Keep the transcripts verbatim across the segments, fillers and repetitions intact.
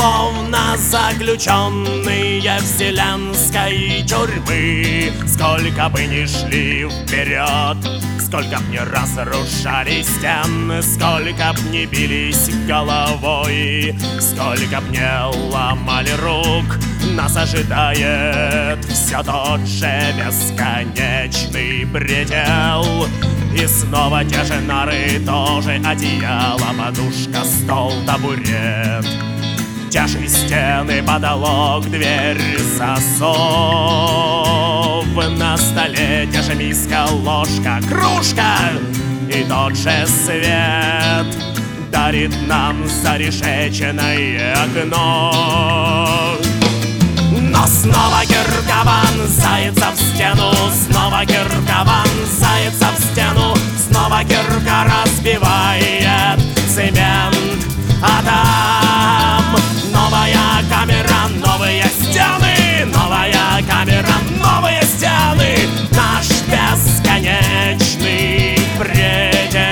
словно заключенные вселенской тюрьмы. Сколько бы ни шли вперед, сколько б ни разрушали стены, сколько б ни бились головой, сколько б не ломали рук, нас ожидает все тот же бесконечный предел. И снова те же нары, тоже одеяло, подушка, стол, табурет. Те же стены, потолок, дверь, засов. На столе те же миска, ложка, кружка. И тот же свет дарит нам зарешеченное окно. Но снова кирка вонзается в стену, снова кирка вонзается в стену, снова кирка разбивает цемент. А там новая камера, новые стены, новая камера, новые стены, наш бесконечный предел.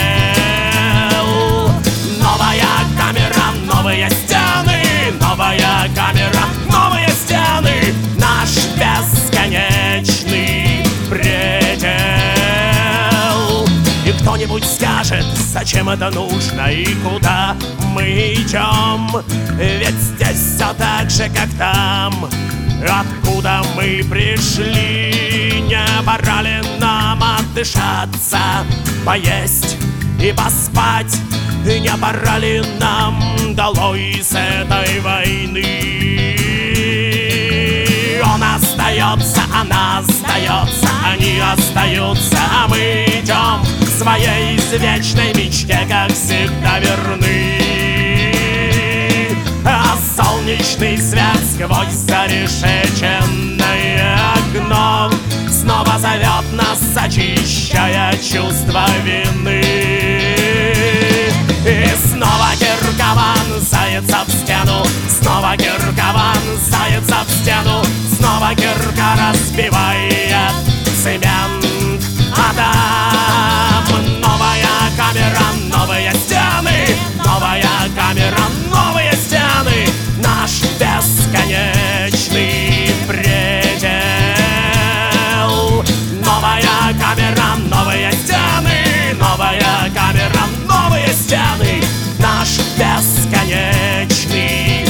Новая камера, новые стены, новая камера, новые стены, наш бесконечный предел. И кто-нибудь скажет, зачем это нужно и куда мы идем? Ведь здесь все так же, как там, откуда мы пришли. Не пора ли нам отдышаться, поесть и поспать? Не пора ли нам долой с этой войны? Он остается, она остается, они остаются, а мы идем к своей извечной мечте, как всегда верны. А солнечный свет сквозь зарешеченное окно снова зовет нас, очищая чувство вины. И снова кирка вонзается в стену, снова кирка вонзается в стену, снова кирка разбивает цемент. А там новая камера, новые стены, новая камера, новые стены, наш бесконечный предел. Новая камера, новые стены, новая камера, новые стены, наш бесконечный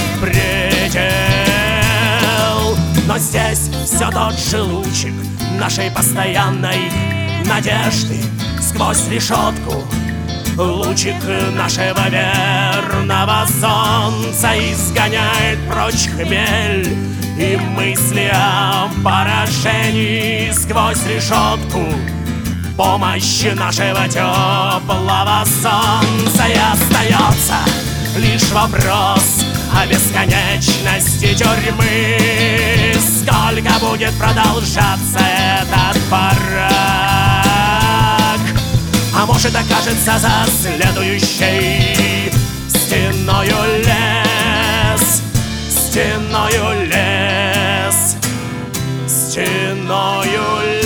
предел. Но здесь все тот же лучик нашей постоянной надежды сквозь решетку. Лучик нашего верного солнца изгоняет прочь хмель и мысли о поражении сквозь решетку. Помощь нашего теплого солнца, и остается лишь вопрос о бесконечности тюрьмы. Сколько будет продолжаться этот барак? А может, окажется за следующей стеною лес, стеною лес, стеною лес.